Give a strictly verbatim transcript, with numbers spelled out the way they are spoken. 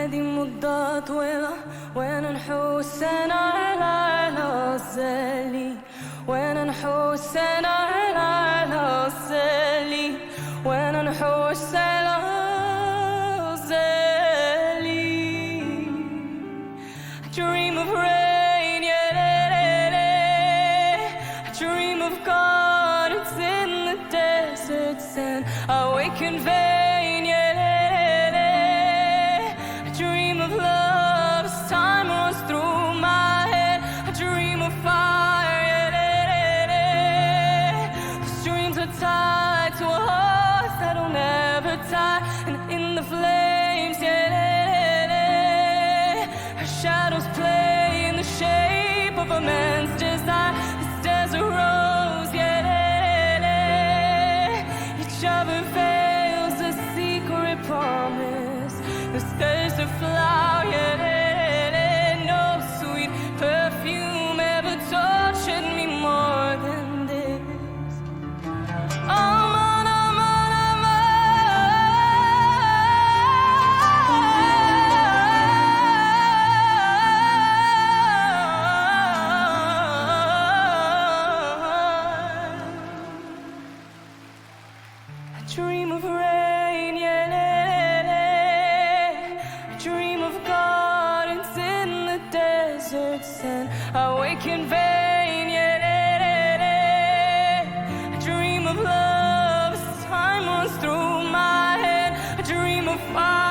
هذه مدة طويلة وين نحوس أنا على الغزالي، وين نحوس أنا على الغزالي، وين نحوس على الغزالي. I dream of rain, yeah, I dream of gardens in the deserts, and I wake in vain, yeah. I dream of love as time runs through my head. I dream of fire, yeah. Those dreams are tied to a heart that'll never die, and in the flames, yeah, our shadows play in the shape of a man's desire. This desert rose, yeah, each other veils a secret promise. This desert flower, yeah, no sweet perfume ever touched me more than this. I'm on, I'm on, I'm on. I dream of rain, yeah, I dream of gardens in the deserts, and I wake in vain, yeah. I dream of love as time runs through my head. I dream of fire.